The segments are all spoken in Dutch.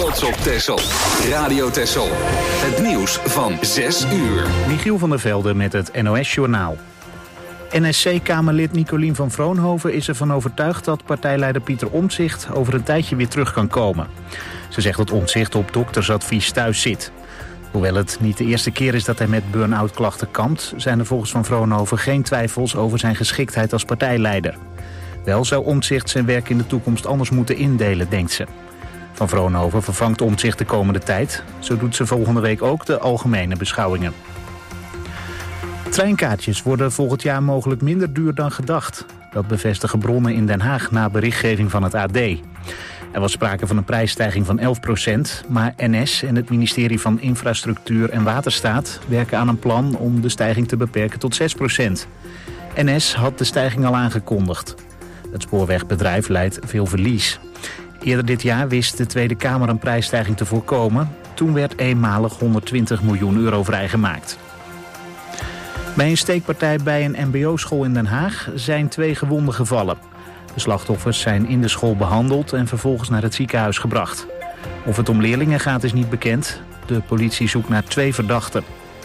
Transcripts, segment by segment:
trots op Texel. Radio Texel. Het nieuws van 6 uur. Michiel van der Velde met het NOS-journaal. NSC-Kamerlid Nicolien van Vroonhoven is ervan overtuigd dat partijleider Pieter Omtzigt over een tijdje weer terug kan komen. Ze zegt dat Omtzigt op doktersadvies thuis zit. Hoewel het niet de eerste keer is dat hij met burn-out klachten kampt, zijn er volgens Van Vroonhoven geen twijfels over zijn geschiktheid als partijleider. Wel zou Omtzigt zijn werk in de toekomst anders moeten indelen, denkt ze. Van Vroonhoven vervangt Omtzigt de komende tijd. Zo doet ze volgende week ook de algemene beschouwingen. Treinkaartjes worden volgend jaar mogelijk minder duur dan gedacht. Dat bevestigen bronnen in Den Haag na berichtgeving van het AD. Er was sprake van een prijsstijging van 11%, maar NS en het ministerie van Infrastructuur en Waterstaat werken aan een plan om de stijging te beperken tot 6%. NS had de stijging al aangekondigd. Het spoorwegbedrijf leidt veel verlies. Eerder dit jaar wist de Tweede Kamer een prijsstijging te voorkomen. Toen werd eenmalig 120 miljoen euro vrijgemaakt. Bij een steekpartij bij een mbo-school in Den Haag zijn 2 gewonden gevallen. De slachtoffers zijn in de school behandeld en vervolgens naar het ziekenhuis gebracht. Of het om leerlingen gaat is niet bekend. De politie zoekt naar 2 verdachten.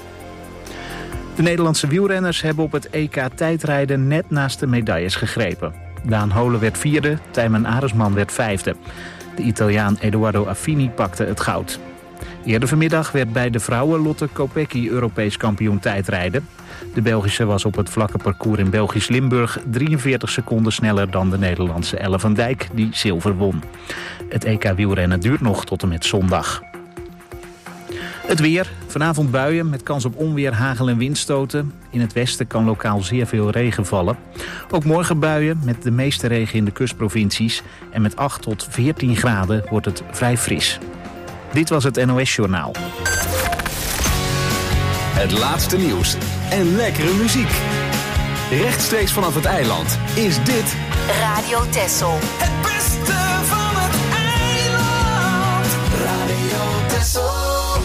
De Nederlandse wielrenners hebben op het EK tijdrijden net naast de medailles gegrepen. Daan Holen werd 4e, Tijmen Aresman werd 5e. De Italiaan Edoardo Affini pakte het goud. Eerder vanmiddag werd bij de vrouwen Lotte Kopecky Europees kampioen tijdrijden. De Belgische was op het vlakke parcours in Belgisch Limburg 43 seconden sneller dan de Nederlandse Elle van Dijk, die zilver won. Het EK wielrennen duurt nog tot en met zondag. Het weer. Vanavond buien met kans op onweer, hagel en windstoten. In het westen kan lokaal zeer veel regen vallen. Ook morgen buien met de meeste regen in de kustprovincies. En met 8 tot 14 graden wordt het vrij fris. Dit was het NOS-journaal. Het laatste nieuws en lekkere muziek. Rechtstreeks vanaf het eiland is dit Radio Texel. Het beste van het eiland. Radio Texel.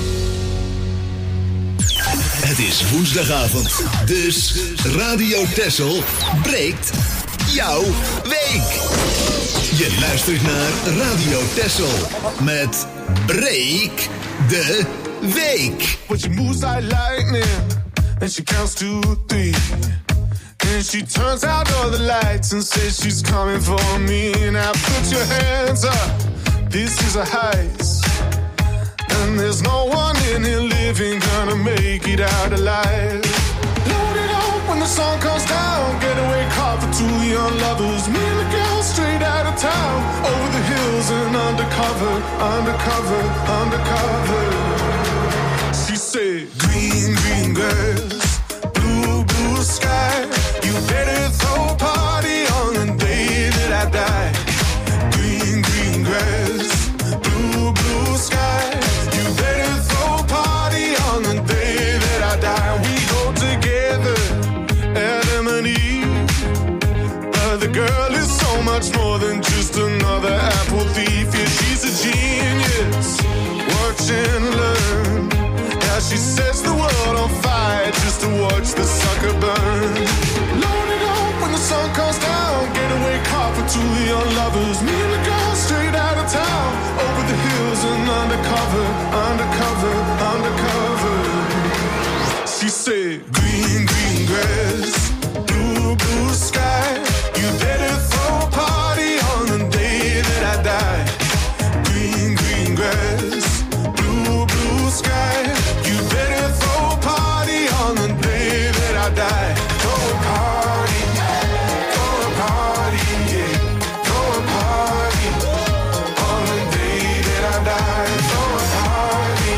Het is woensdagavond, dus Radio Texel breekt jouw week. Je luistert naar Radio Texel met Break de Week. But she moves like lightning, and she counts to 3. And she turns out all the lights and says she's coming for me. Now put your hands up, this is a heist. And there's no one in here living gonna make it out alive. Load it up when the sun comes down. Getaway car for 2 young lovers. Me and the girl straight out of town. Over the hills and undercover, undercover, undercover. She said, green, green girls, blue, blue sky. You better throw a party on the day that I die. Green, green grass, blue, blue sky. You better throw a party on the day that I die. We go together, Adam and Eve. But the girl is so much more than just another apple thief. Yeah, she's a genius. Watch and learn. Now she sets the world on fire just to watch the sucker burn. Load it up when the sun comes down. Getaway car for 2 young lovers. Me and the girl straight out of town. Over the hills and undercover, undercover, undercover. She said, green, green grass, blue, blue sky. You better throw a party on the day that I die. Green, green grass, blue, blue sky. You better throw a party on the day that I die. Throw a party, throw a party, yeah. Throw a party on the day that I die. Throw a party,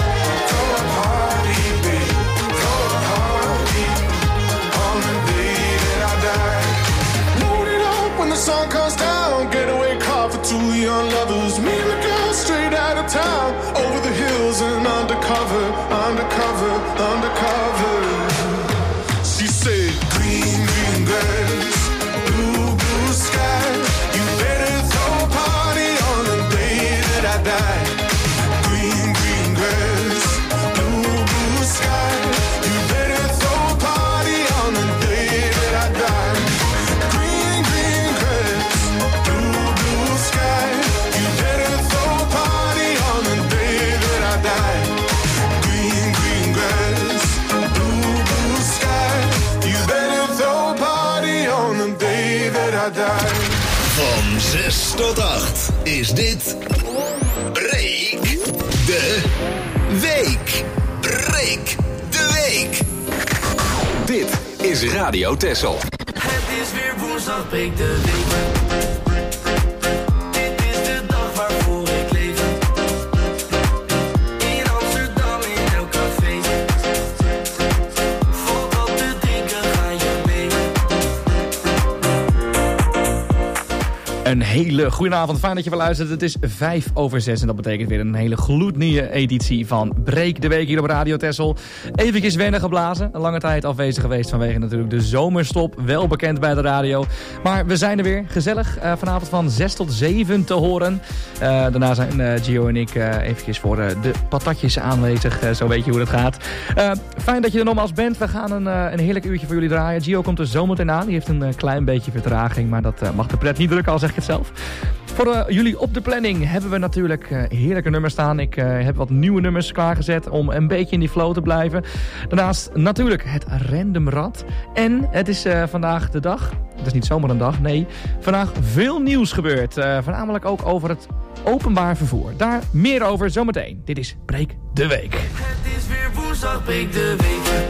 babe. Throw a party on the day that I die. Load it up when the sun comes down. Getaway car for 2 young lovers. Me and the girl straight out of town. Over the hills and undercover, undercover, undercover. She said, green, green grass, blue, blue sky. You better throw a party on the day that I die. Green, green grass, blue, blue sky. You better throw a party on the day that I die. Green, green grass, blue, blue sky. You better throw a party on 6 tot 8 is dit Breek de Week. Breek de Week. Dit is Radio Texel. Het is weer woensdag, breek de week. Dit is de dag waarvoor ik leef. In Amsterdam, in elk café. Valt wat te drinken, ga je mee. Een hele goede avond, fijn dat je weer luistert. Het is 5:05 en dat betekent weer een hele gloednieuwe editie van Breek de Week hier op Radio Texel. Eventjes wennen geblazen, een lange tijd afwezig geweest vanwege natuurlijk de zomerstop, wel bekend bij de radio. Maar we zijn er weer, gezellig, vanavond van 6 tot 7 te horen. Daarna zijn Gio en ik eventjes voor de patatjes aanwezig, zo weet je hoe dat gaat. Fijn dat je er nogmaals bent, we gaan een heerlijk uurtje voor jullie draaien. Gio komt er zometeen aan, die heeft een klein beetje vertraging, maar dat mag de pret niet drukken, al zeg ik het zelf. Voor jullie op de planning hebben we natuurlijk heerlijke nummers staan. Ik heb wat nieuwe nummers klaargezet om een beetje in die flow te blijven. Daarnaast natuurlijk het Random Rad. En het is vandaag de dag, het is niet zomaar een dag, nee. Vandaag veel nieuws gebeurd. Voornamelijk ook over het openbaar vervoer. Daar meer over zometeen. Dit is Breek de Week. Het is weer woensdag, breek de week.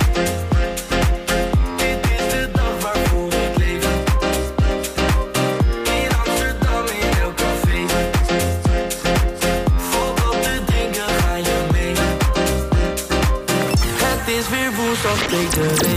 Break the week.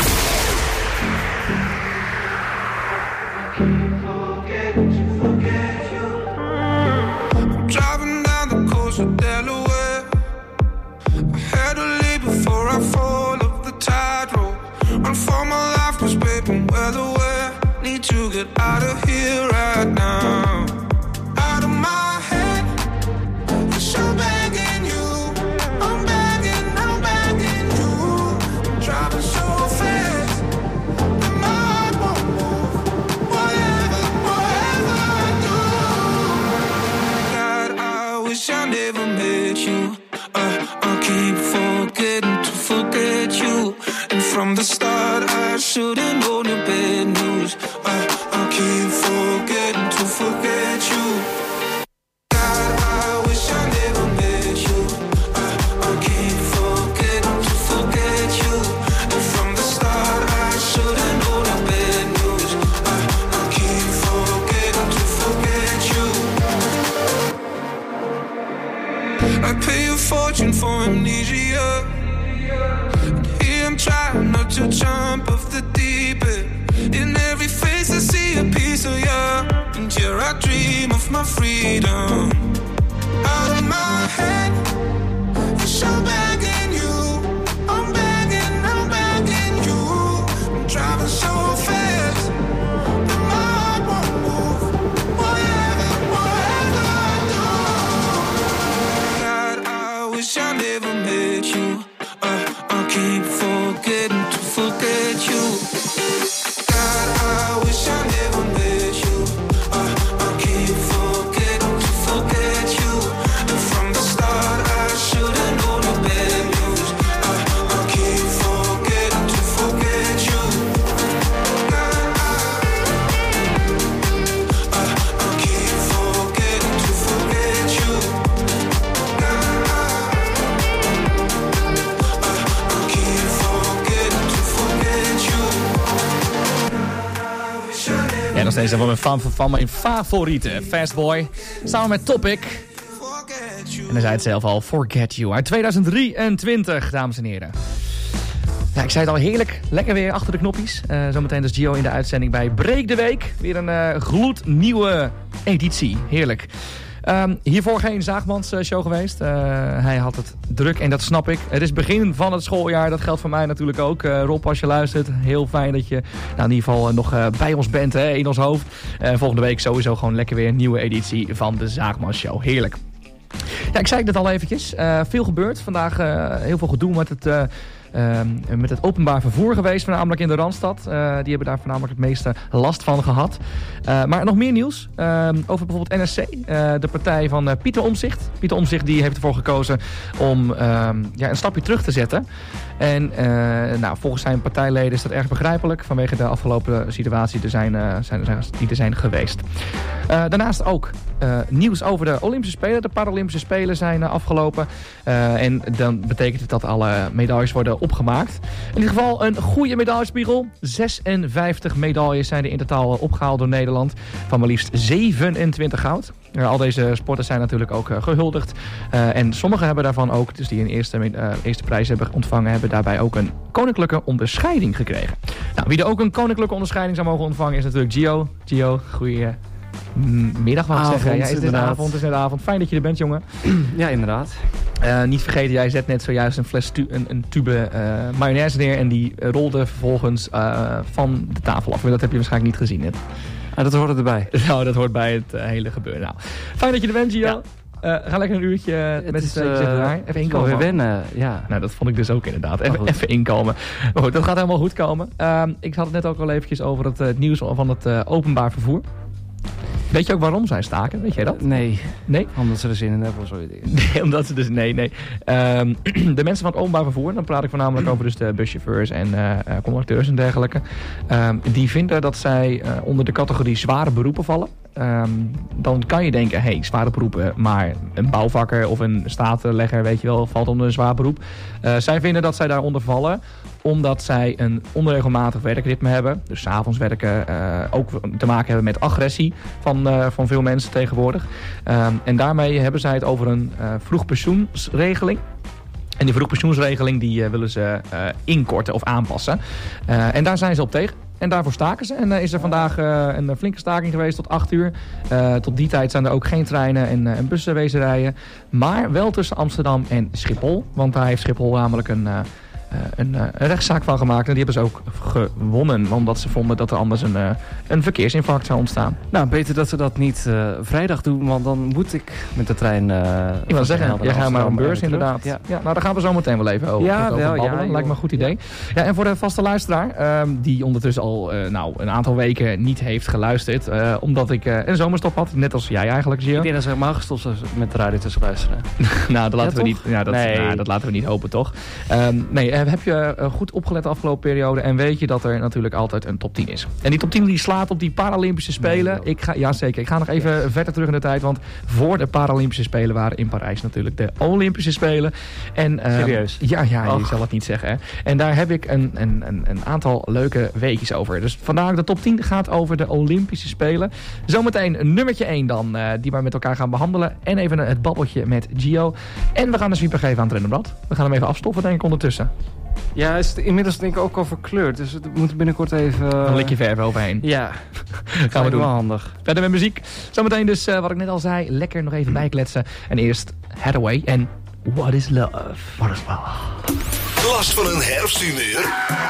I'm driving down the coast of Delaware. I had to leave before I fall up the tide road. Run for my life, cause babe, I'm well aware. Need to get out of here right now. Out of my head, for sure begging you. I'm begging you. I'm driving so fast, and my heart won't move. Whatever I do. God, I wish I never met you. I keep forgetting to forget you. And from the start, I should've known the bad news. I keep forgetting to forget you. God, I wish I never met you. I keep forgetting to forget you. And from the start, I should've known the bad news. I keep forgetting to forget you. I pay a fortune for amnesia. And here I'm trying not to jump off the deep end. In every face I see a piece of you. And here I dream of my freedom. Out of my head, for sure begging you. I'm begging you. I'm driving so fast, and my heart won't move. Whatever I do. God, I wish I never met you. I keep forgetting to forget you. God, I wish I never met you. I keep forgetting to forget you. And from the start, I should've known the bad news. I keep forgetting to forget you. God, I keep forgetting to forget you. God, I keep forgetting to forget you. Ja, nog steeds een van mijn favorieten. Fastboy, samen met Topic. En hij zei het zelf al, Forget You. Uit 2023, dames en heren. Ja, ik zei het al, heerlijk. Lekker weer achter de knoppies. Zometeen dus Gio in de uitzending bij Breek de Week. Weer een gloednieuwe editie. Heerlijk. Hiervoor geen Zaagmans show geweest. Hij had het druk en dat snap ik. Het is begin van het schooljaar. Dat geldt voor mij natuurlijk ook. Rob, als je luistert, heel fijn dat je in ieder geval nog bij ons bent, hè, in ons hoofd. Volgende week sowieso gewoon lekker weer een nieuwe editie van de Zaagmans show. Heerlijk. Ja, ik zei het al eventjes. Veel gebeurd. Vandaag heel veel gedoe met het met het openbaar vervoer geweest, voornamelijk in de Randstad. Die hebben daar voornamelijk het meeste last van gehad. Maar nog meer nieuws over bijvoorbeeld NSC, de partij van Pieter Omtzigt. Pieter Omtzigt die heeft ervoor gekozen om een stapje terug te zetten. En volgens zijn partijleden is dat erg begrijpelijk vanwege de afgelopen situatie die er zijn geweest. Daarnaast ook nieuws over de Olympische Spelen. De Paralympische Spelen zijn afgelopen. En dan betekent het dat alle medailles worden opgemaakt. In ieder geval een goede medaillespiegel. 56 medailles zijn er in totaal opgehaald door Nederland. Van maar liefst 27 goud. Al deze sporters zijn natuurlijk ook gehuldigd. En sommigen hebben daarvan ook, dus die een eerste prijs hebben ontvangen, hebben daarbij ook een koninklijke onderscheiding gekregen. Nou, wie er ook een koninklijke onderscheiding zou mogen ontvangen is natuurlijk Gio. Gio, goeie middag, wou ik zeggen. Ja, is dit avond? Is net avond. Fijn dat je er bent, jongen. Ja, inderdaad. Niet vergeten, jij zet net zojuist een fles een tube mayonaise neer en die rolde vervolgens van de tafel af. Maar dat heb je waarschijnlijk niet gezien net. Dat hoort erbij. Nou, dat hoort bij het hele gebeuren. Nou, fijn dat je er bent, Gio. Ja. Ga lekker een uurtje met z'n tweeën zitten. Even inkomen. Weer wennen, ja. Nou, dat vond ik dus ook inderdaad. Even inkomen. Maar goed, dat gaat helemaal goed komen. Ik had het net ook al eventjes over het nieuws van het openbaar vervoer. Weet je ook waarom zij staken? Weet jij dat? Nee. Nee? Omdat ze er zin in hebben of zoiets. Nee, omdat ze dus... Nee. De mensen van het openbaar vervoer, dan praat ik voornamelijk over dus de buschauffeurs en conducteurs en dergelijke. Die vinden dat zij onder de categorie zware beroepen vallen. Dan kan je denken, zware beroepen, maar een bouwvakker of een staatlegger, weet je wel, valt onder een zwaar beroep. Zij vinden dat zij daaronder vallen, omdat zij een onregelmatig werkritme hebben. Dus 's avonds werken, ook te maken hebben met agressie van veel mensen tegenwoordig. En daarmee hebben zij het over een vroegpensioensregeling. En die vroegpensioensregeling die willen ze inkorten of aanpassen. En daar zijn ze op tegen. En daarvoor staken ze. En is er vandaag een flinke staking geweest tot 8 uur. Tot die tijd zijn er ook geen treinen en bussen wezen rijden. Maar wel tussen Amsterdam en Schiphol. Want daar heeft Schiphol namelijk een rechtszaak van gemaakt. En die hebben ze ook gewonnen. Omdat ze vonden dat er anders een verkeersinfarct zou ontstaan. Nou, beter dat ze dat niet vrijdag doen. Want dan moet ik met de trein... ik wil zeggen, jij gaat maar een beurs inderdaad. Ja. Nou, daar gaan we zo meteen wel even over babbelen. Lijkt me een goed idee. Ja, en voor de vaste luisteraar, die ondertussen al een aantal weken niet heeft geluisterd. Omdat ik een zomerstop had. Net als jij eigenlijk, Gio. Ik denk dat ze helemaal gestopt zijn met de radio tussen luisteren. Nou, dat laten we niet. Ja, dat laten we niet hopen, toch? Heb je goed opgelet de afgelopen periode en weet je dat er natuurlijk altijd een top 10 is. En die top 10 die slaat op die Paralympische Spelen. Jazeker. Ik ga nog even verder terug in de tijd, want voor de Paralympische Spelen waren in Parijs natuurlijk de Olympische Spelen. En, serieus? Ja, je zal het niet zeggen. Hè. En daar heb ik een aantal leuke weetjes over. Dus vandaag de top 10 gaat over de Olympische Spelen. Zometeen nummertje 1 dan, die we met elkaar gaan behandelen. En even het babbeltje met Gio. En we gaan een sweeper geven aan het Rennenblad. We gaan hem even afstoffen, denk ik, ondertussen. Ja, is het inmiddels denk ik ook al verkleurd. Dus het moet binnenkort even... Een likje verf overheen. Ja, gaan we doen. Wel handig. Verder met muziek. Zometeen dus, wat ik net al zei, lekker nog even bijkletsen. En eerst Hathaway en What is Love? What is Love? Last van een herfsthumeur?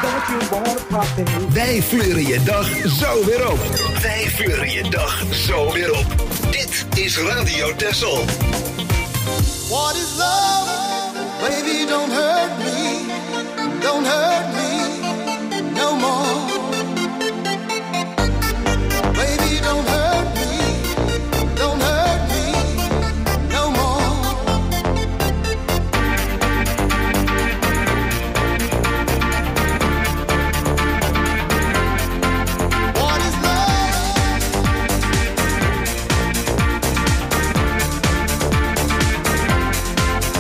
Wij fleuren je dag zo weer op. Wij fleuren je dag zo weer op. Dit is Radio Texel. What is love? Baby, don't hurt me. Don't hurt me no more. Baby, don't hurt me. Don't hurt me no more. What is love?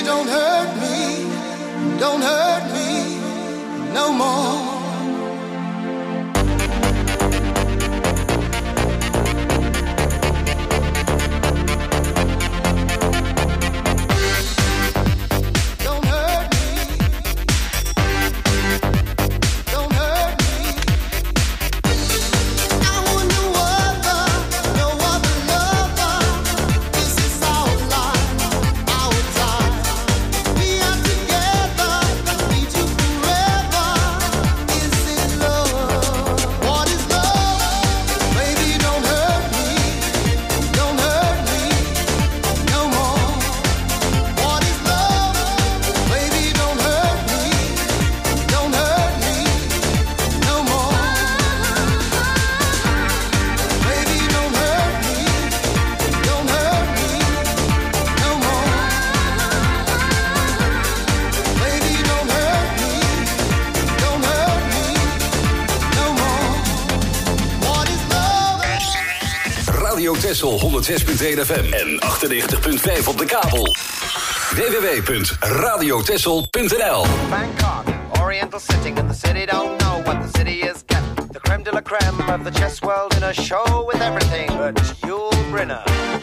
don't hurt me, don't hurt me no more. Texel 106.1 FM en 98.5 op de kabel. www.radiotexel.nl. Bangkok, Oriental sitting in the city, don't know what the city is getting. The creme de la creme of the chess world in a show with everything but Yul Brynner.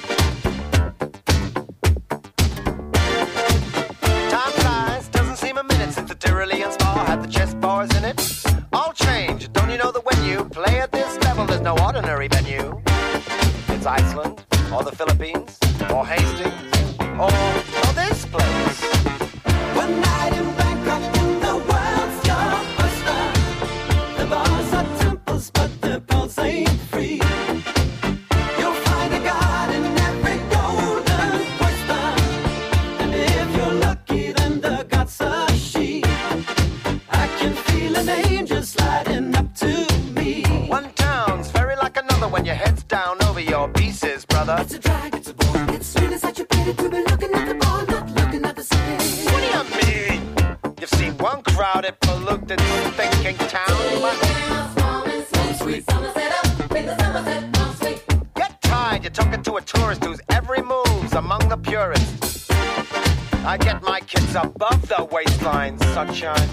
Time flies, doesn't seem a minute since the Tyrolean spa had the chess bars in it. All change, don't you know that when you play at this level, there's no ordinary venue. It's Iceland, or the Philippines, or Hastings, or this place. One night in Bangkok and the world's your oyster. The bars are temples, but the pearls ain't free. You'll find a god in every golden oyster. And if you're lucky, then the god's a she. I can feel an angel sliding up to me. One town's very like another when your head's down over your pieces, brother. It's a drag, it's a bore, it's really such a pity to be looking at the bar, not looking at the city. What do you mean? You've seen one crowded, polluted, thinking town. Get tired, you're talking to a tourist whose every move's among the purists. I get my kids above the waistline, sunshine.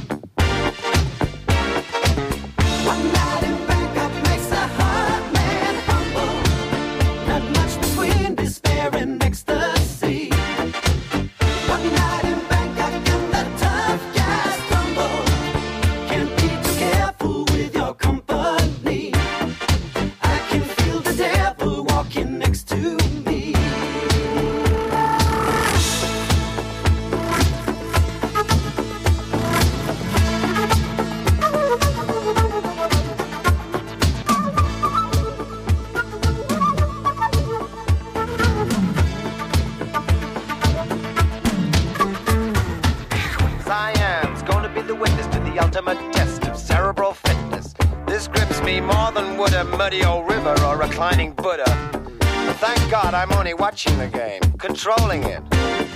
One night in Bangkok makes a hard man humble. Not much between despair and ecstasy. One night in Bangkok and the tough guys crumble. Can't be too careful with your company. I can feel the devil walking next to me. Siam's gonna be the witness to the ultimate test of cerebral fitness. This grips me more than would a muddy old river or reclining Buddha. But thank God I'm only watching the game, controlling it.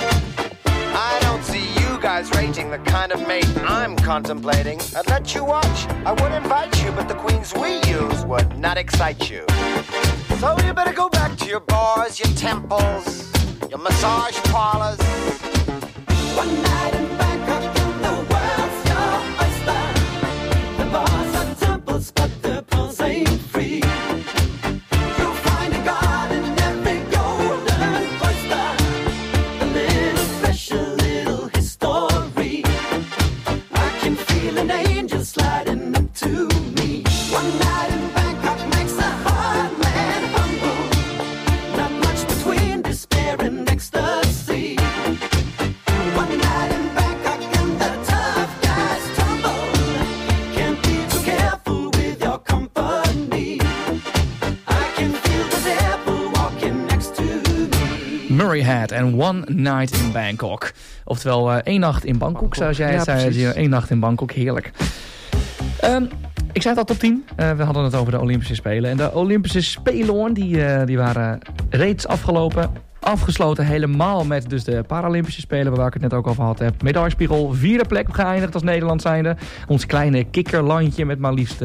I don't see you guys rating the kind of mate I'm contemplating. I'd let you watch, I would invite you, but the queens we use would not excite you. So you better go back to your bars, your temples, your massage parlors. One night in Bangkok and the world's your oyster. The bars are temples, but the pearls ain't free. You'll find a god in every golden oyster. A little special, little history. I can feel an angel sliding up to me. One night in Bangkok makes a hard man humble. Not much between despair and ecstasy. One night in Bangkok and the tough guys tumble. Can't be too careful with your company. I can feel the devil walking next to me. Murray Head en One Night in Bangkok. Oftewel één nacht in Bangkok, zoals jij het zei. Eén nacht in Bangkok, heerlijk. Ik zei het al, top 10. We hadden het over de Olympische Spelen. En de Olympische Spelen die waren reeds afgesloten helemaal met dus de Paralympische Spelen, waar ik het net ook over had. Medaillespiegel, 4e plek geëindigd als Nederland zijnde. Ons kleine kikkerlandje met maar liefst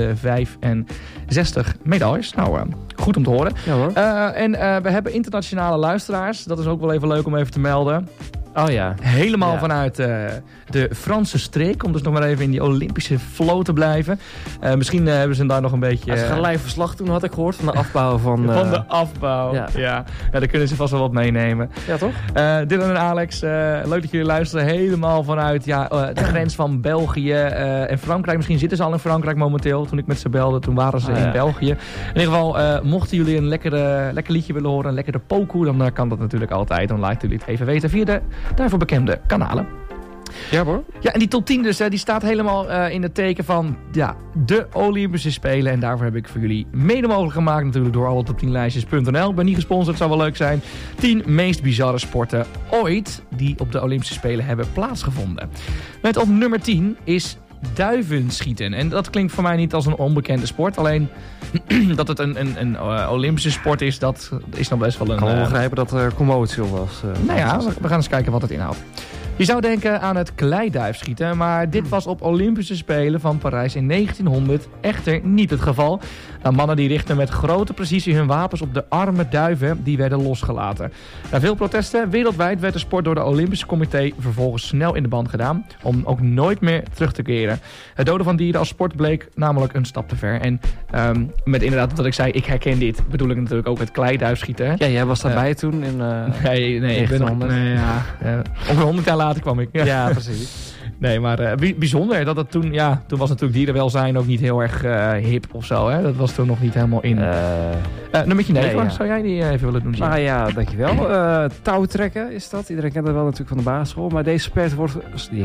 65 medailles. Nou, goed om te horen. Ja, hoor. En we hebben internationale luisteraars. Dat is ook wel even leuk om even te melden. Oh ja. Helemaal vanuit de Franse streek. Om dus nog maar even in die Olympische flow te blijven. Misschien hebben ze daar nog een beetje... Ze gaan live verslag doen, had ik gehoord, van de afbouw van... Van de afbouw, ja. Daar kunnen ze vast wel wat meenemen. Ja, toch? Dylan en Alex, leuk dat jullie luisteren. Helemaal vanuit de grens van België en Frankrijk. Misschien zitten ze al in Frankrijk momenteel. Toen ik met ze belde, toen waren ze in België. In ieder geval, mochten jullie een lekker liedje willen horen, een lekkere pokoe, dan kan dat natuurlijk altijd. Dan laten jullie het even weten via de daarvoor bekende kanalen. Ja hoor. Ja, en die top 10 dus, die staat helemaal in het teken van de Olympische Spelen. En daarvoor heb ik voor jullie mede mogelijk gemaakt natuurlijk door alle top10lijstjes.nl. Ik ben niet gesponsord, zou wel leuk zijn. 10 meest bizarre sporten ooit die op de Olympische Spelen hebben plaatsgevonden. Met op nummer 10 is duivenschieten. En dat klinkt voor mij niet als een onbekende sport. Alleen dat het een Olympische sport is, dat is nog best wel een... Ik kan wel begrijpen dat er commotie was. Nou ja, we gaan eens kijken wat het inhoudt. Je zou denken aan het kleiduifschieten, maar dit was op Olympische Spelen van Parijs in 1900 echter niet het geval. Mannen die richten met grote precisie hun wapens op de arme duiven, die werden losgelaten. Na veel protesten wereldwijd werd de sport door de Olympische Comité vervolgens snel in de band gedaan, om ook nooit meer terug te keren. Het doden van dieren als sport bleek namelijk een stap te ver. En met inderdaad wat ik zei, ik herken dit, bedoel ik natuurlijk ook het kleiduifschieten. Hè? Ja, jij was daarbij toen in nee, ik ben nog... ongeveer 100 jaar later kwam ik. Ja, precies. Nee, maar bijzonder dat het toen... Ja, toen was natuurlijk dierenwelzijn ook niet heel erg hip of zo. Hè? Dat was toen nog niet helemaal in. Nummertje 9, zou jij die even willen doen? Nou ja, dankjewel. Touwtrekken is dat. Iedereen kent dat wel natuurlijk van de basisschool. Maar deze sport wordt...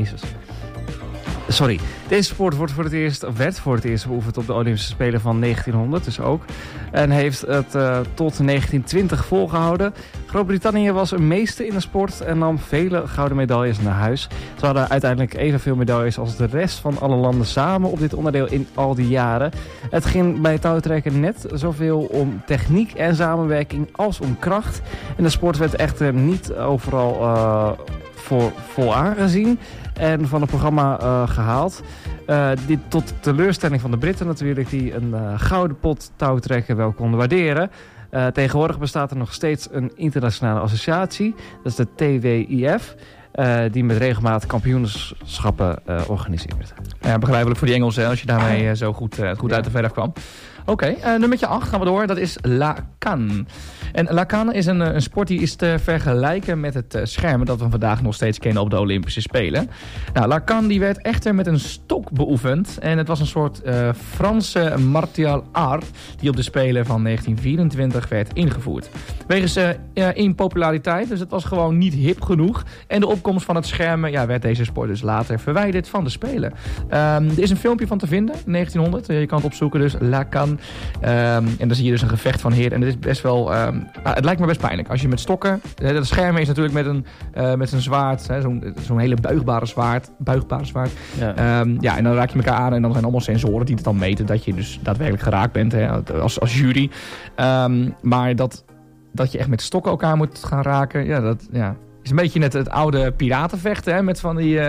Deze sport werd voor het eerst beoefend op de Olympische Spelen van 1900, dus ook. En heeft het tot 1920 volgehouden. Groot-Brittannië was een meester in de sport en nam vele gouden medailles naar huis. Ze hadden uiteindelijk evenveel medailles als de rest van alle landen samen op dit onderdeel in al die jaren. Het ging bij touwtrekken net zoveel om techniek en samenwerking als om kracht. En de sport werd echter niet overal vol aangezien en van het programma gehaald. Dit tot teleurstelling van de Britten natuurlijk, die een gouden pot touwtrekken wel konden waarderen. Tegenwoordig bestaat er nog steeds een internationale associatie, dat is de TWIF, die met regelmaat kampioenschappen organiseert. Ja, begrijpelijk voor die Engelsen, als je daarmee zo goed uit de verf kwam. Oké, nummertje 8 gaan we door. Dat is La Canne. En La Canne is een sport die is te vergelijken met het schermen dat we vandaag nog steeds kennen op de Olympische Spelen. Nou, La Canne die werd echter met een stok beoefend. En het was een soort Franse martial art die op de Spelen van 1924 werd ingevoerd. Wegens impopulariteit, dus het was gewoon niet hip genoeg. En de opkomst van het schermen werd deze sport dus later verwijderd van de Spelen. Er is een filmpje van te vinden, 1900. Je kan het opzoeken, dus La Canne. En dan zie je dus een gevecht van heren. En het is best wel... het lijkt me best pijnlijk. Als je met stokken... Het schermen is natuurlijk met een zwaard. Zo'n hele buigbare zwaard. Ja. En dan raak je elkaar aan. En dan zijn allemaal sensoren die het dan meten dat je dus daadwerkelijk geraakt bent. Hè, als jury. Maar dat je echt met stokken elkaar moet gaan raken. Ja, dat is een beetje net het oude piratenvechten. Hè, met van die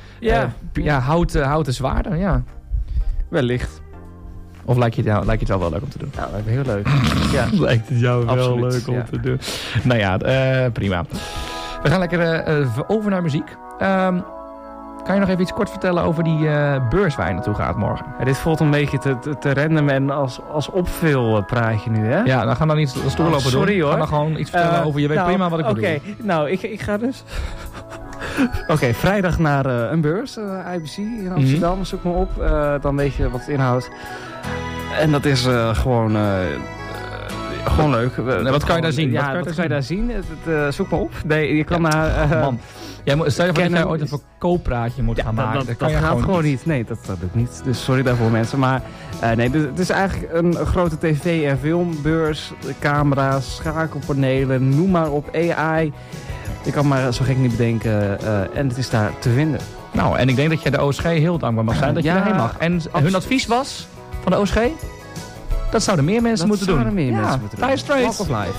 houten zwaarden. Ja. Wellicht. Of lijkt je het jou wel leuk om te doen? Ja, lijkt me heel leuk. Ja. Lijkt het jou Absoluut, wel leuk om te doen? Nou ja, prima. We gaan lekker over naar muziek. Kan je nog even iets kort vertellen over die beurs waar je naartoe gaat morgen? Ja, dit voelt een beetje te random en als opvulpraatje nu, hè? Ja, dan gaan we dan niet de stoel lopen doen. Sorry hoor. Ga dan gewoon iets vertellen over, je weet prima wat ik bedoel. Oké, nou, ik ga dus... Oké, vrijdag naar een beurs, IBC in Amsterdam, zoek me op. Dan weet je wat het inhoudt. En dat is gewoon leuk. Wat kan je daar zien? Ja, wat kan je daar zien? Zoek me op. Nee, je kan naar... man. Stel je voor dat jij ooit een verkooppraatje moet gaan maken. Dat gaat gewoon niet. Nee, dat doe ik niet. Dus sorry daarvoor mensen. Maar nee, het is eigenlijk een grote tv- en filmbeurs. Camera's, schakelpanelen, noem maar op, AI... Je kan maar zo gek niet bedenken. En het is daar te vinden. Nou, en ik denk dat je de OSG heel dankbaar mag zijn dat je daarheen mag. En hun advies was van de OSG... Dat zouden meer mensen moeten doen. Dire Straits. Walk of Life.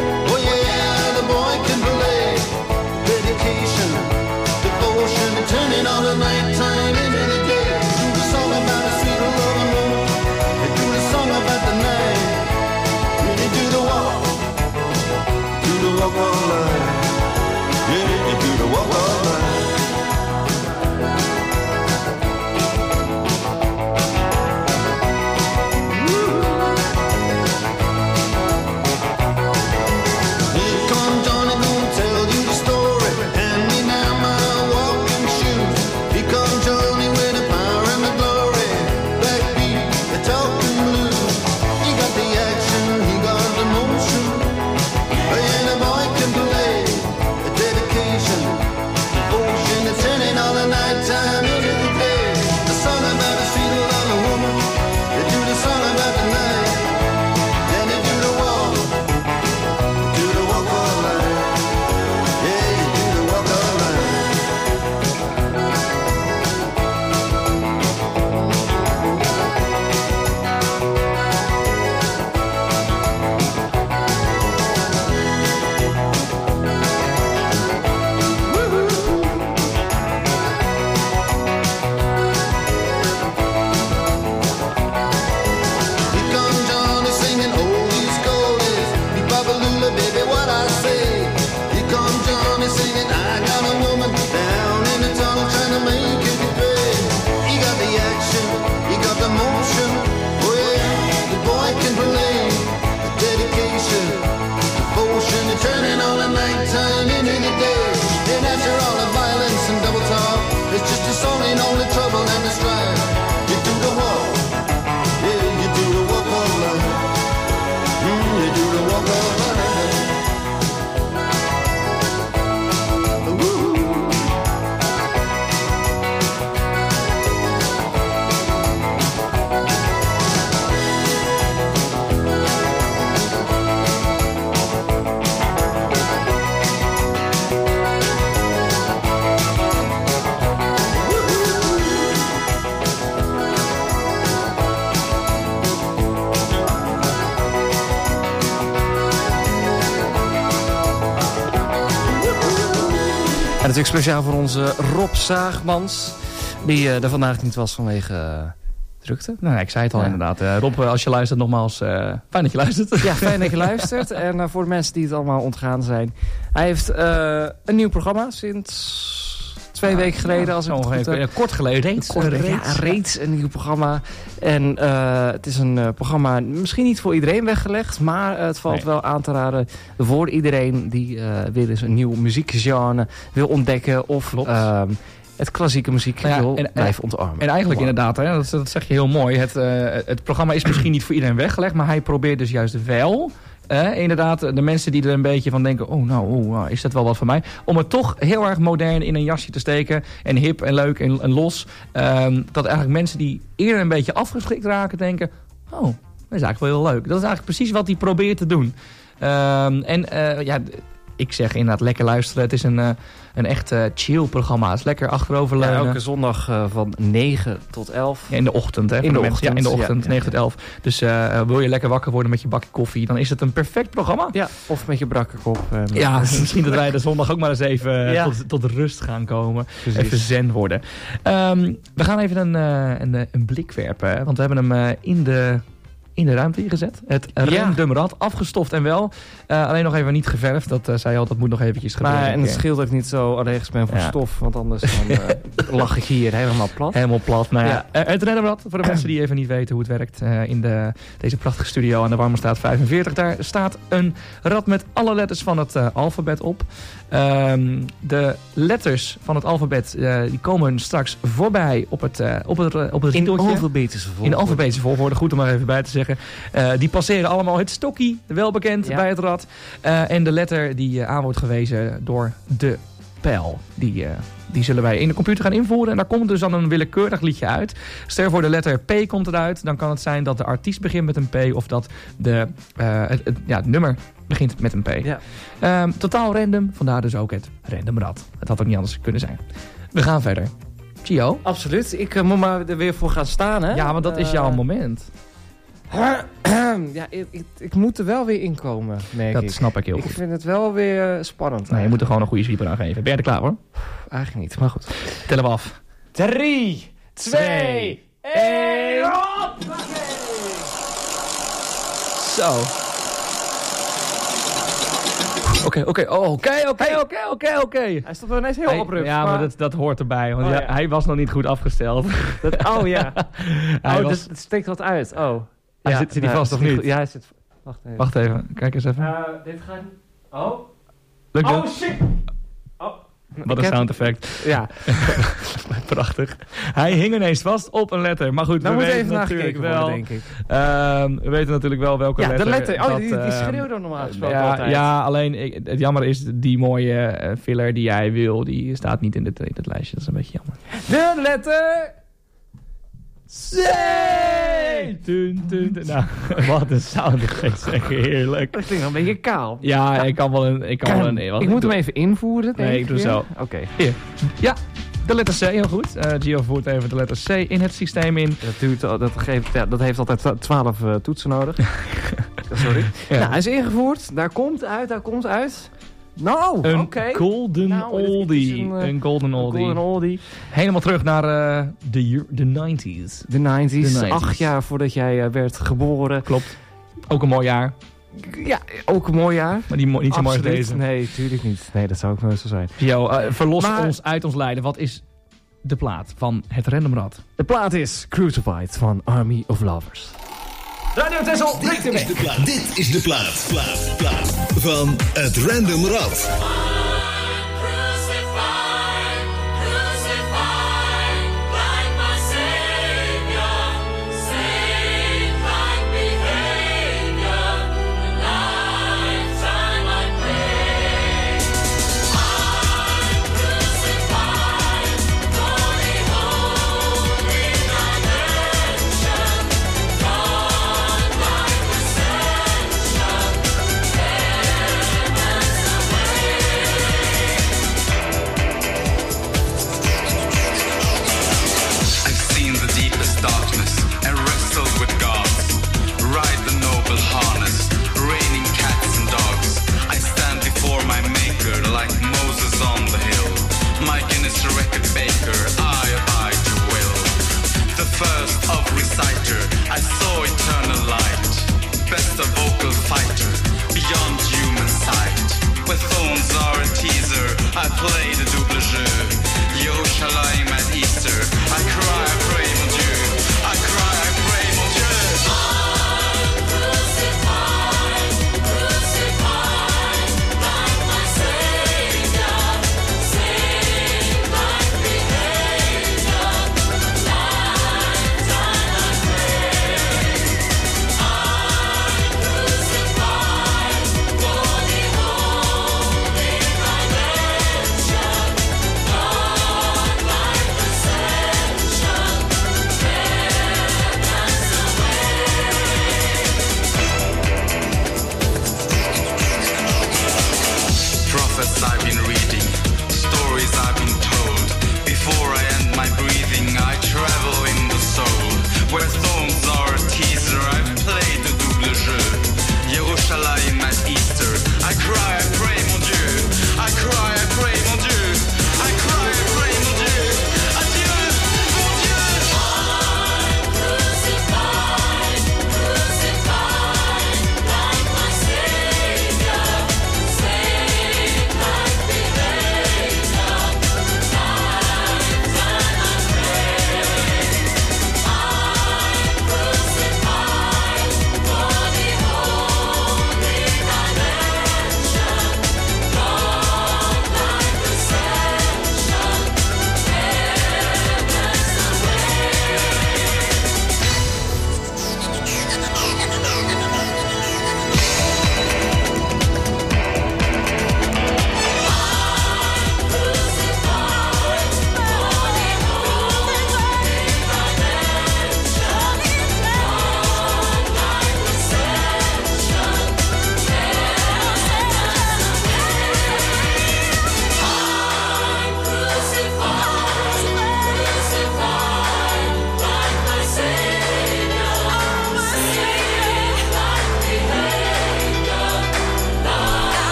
Turn natuurlijk speciaal voor onze Rob Zaagmans. Die er vandaag niet was vanwege drukte. Nou, ik zei het al inderdaad. Rob, als je luistert nogmaals, fijn dat je luistert. Ja, fijn dat je luistert. En voor de mensen die het allemaal ontgaan zijn. Hij heeft een nieuw programma sinds 2 weken geleden. Als ik het goed heb. Kort geleden. Reeds een nieuw programma. En het is een programma misschien niet voor iedereen weggelegd. Maar het valt wel aan te raden voor iedereen die weer eens een nieuw muziekgenre wil ontdekken. Of het klassieke muziek wil blijven ontarmen. En eigenlijk inderdaad, hè, dat zeg je heel mooi. Het programma is misschien niet voor iedereen weggelegd. Maar hij probeert dus juist wel... inderdaad, de mensen die er een beetje van denken... is dat wel wat voor mij? Om het toch heel erg modern in een jasje te steken. En hip en leuk en los. Dat eigenlijk mensen die eerder een beetje afgeschrikt raken denken... dat is eigenlijk wel heel leuk. Dat is eigenlijk precies wat hij probeert te doen. Ik zeg inderdaad lekker luisteren. Het is een echt chill programma. Het is lekker achteroverleunen. Ja, elke zondag van 9 tot 11. Ja, in de ochtend, hè? In de ochtend, 9 tot 11. Dus wil je lekker wakker worden met je bakje koffie... dan is het een perfect programma. Ja, of met je brakke kop. Ja, misschien dat wij de zondag ook maar eens even tot rust gaan komen. Precies. Even zen worden. We gaan even een blik werpen. Want we hebben hem in de ruimte hier gezet. Het Random Rad, afgestoft en wel. Alleen nog even niet geverfd. Dat zei je al, dat moet nog eventjes gebeuren. En het scheelt dat ik niet zo allergisch ben voor stof. Want anders dan, lag ik hier helemaal plat. Helemaal plat. Nou ja. Het Random Rad, voor de mensen die even niet weten hoe het werkt. In deze prachtige studio aan de Warmerstraat 45. Daar staat een rad met alle letters van het alfabet op. De letters van het alfabet die komen straks voorbij op het riedeltje. In alfabetische volgorde, goed om maar even bij te zeggen. Die passeren allemaal het stokkie, welbekend bij het rad. En de letter die aan wordt gewezen door de pijl. Die zullen wij in de computer gaan invoeren. En daar komt dus dan een willekeurig liedje uit. Stel voor de letter P komt eruit. Dan kan het zijn dat de artiest begint met een P. Of dat het nummer begint met een P. Ja. Totaal random. Vandaar dus ook het Random Rad. Het had ook niet anders kunnen zijn. We gaan verder. Gio? Absoluut. Ik moet maar er weer voor gaan staan, hè? Ja, want dat is jouw moment. Ja, ik moet er wel weer inkomen, merk ik. Dat snap ik heel goed. Ik vind het wel weer spannend. Nee, je moet er gewoon een goede sweeper aan geven. Ben je er klaar hoor? Eigenlijk niet, maar goed. Tellen we af. 3, 2, 1... Zo. Oké. Hij stond wel ineens heel abrupt. Ja, maar dat hoort erbij. Want hij was nog niet goed afgesteld. Het steekt wat uit. Zit hij vast of niet? Ja, hij zit... Wacht even. Kijk eens even. Dit gaat... Lukt het? Shit! Wat een sound effect. Ja. Prachtig. Hij hing ineens vast op een letter. Maar goed, we weten even natuurlijk wel... denk ik. We weten natuurlijk wel welke letter... Ja, de letter. Die schreeuwde normaal gesproken altijd. Ja, alleen het jammer is, die mooie filler die jij wil, die staat niet in dit lijstje. Dat is een beetje jammer. De letter... C! Nou, wat een sound effect, zeg. Heerlijk. Dat klinkt wel een beetje kaal. Ja, ik kan wel een... Ik moet hem even invoeren, denk ik. Nee, ik doe zo. Oké. Hier. Ja, de letter C, heel goed. Gio voert even de letter C in het systeem in. Dat heeft altijd 12 toetsen nodig. Sorry. Ja. Nou, hij is ingevoerd. Daar komt uit. Nou, oké. Golden oldie. Een golden oldie. Helemaal terug naar de 90s. De 90s. 8 jaar voordat jij werd geboren. Klopt. Ook een mooi jaar. Ja, ook een mooi jaar. Maar niet zo mooi als deze. Nee, tuurlijk niet. Nee, dat zou ook nooit zo zijn. Gio, verlos ons uit ons lijden. Wat is de plaat van het Random Rad? De plaat is Crucified van Army of Lovers. Radio Tessel, Dit is de plaat van het Random Rad. Away.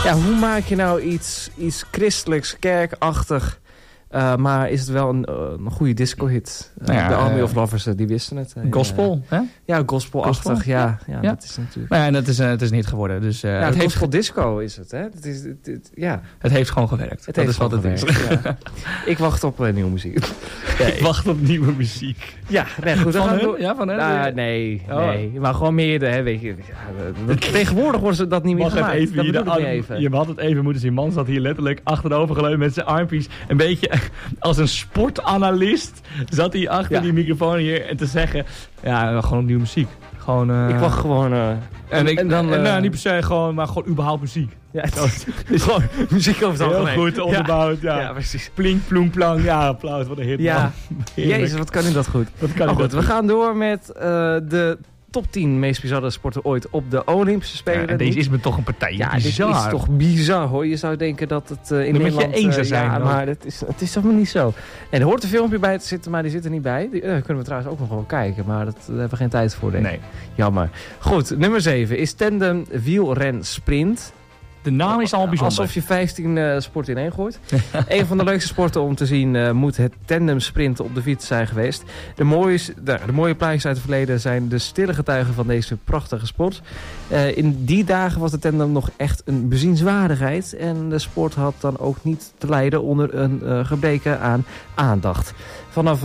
Ja, hoe maak je nou iets christelijks, kerkachtig... maar is het wel een goede disco-hit? De Army of Lovers, die wisten het. Gospel, hè? Ja, gospelachtig. Ja, dat is natuurlijk... Nou ja, en het is niet geworden. Dus, het gospel disco is het, hè? Het heeft gewoon gewerkt. Het heeft wat het is. Ja. Ik wacht op nieuwe muziek. Ik wacht op nieuwe muziek. Ja, nee, goed. Van hun? Ja, van hen? Nee. Maar gewoon meer, hè, weet je. Tegenwoordig wordt ze dat niet meer gemaakt. Je had het even moeten zien. Man zat hier letterlijk achterover geleund met zijn armpjes. Een beetje als een sportanalist zat hij achter die microfoon hier en te zeggen... Ja, gewoon nieuwe muziek. Gewoon, ik wacht gewoon... niet per se gewoon, maar gewoon überhaupt muziek. Ja, gewoon muziek over het algemeen. Heel goed onderbouwd, ja. Precies. Plink, ploem, plang, ja, applaus, wat een hit, man. Jezus, wat kan u dat goed. We gaan door met de top 10 meest bizarre sporten ooit op de Olympische Spelen. En deze is me toch een partij bizar. Dit is toch bizar, hoor. Je zou denken dat het in Nederland... één zou zijn. Ja, maar het is toch niet zo. En er hoort een filmpje bij te zitten, maar die zit er niet bij. Die kunnen we trouwens ook nog wel kijken, maar daar hebben we geen tijd voor, denk ik. Nee. Jammer. Goed, nummer 7 is tandem wielren sprint. De naam is al bijzonder. Alsof je 15 sporten in één gooit. Een van de leukste sporten om te zien moet het tandem sprinten op de fiets zijn geweest. De mooie plaatjes uit het verleden zijn de stille getuigen van deze prachtige sport. In die dagen was de tandem nog echt een bezienswaardigheid. En de sport had dan ook niet te lijden onder een gebreken aan aandacht. Vanaf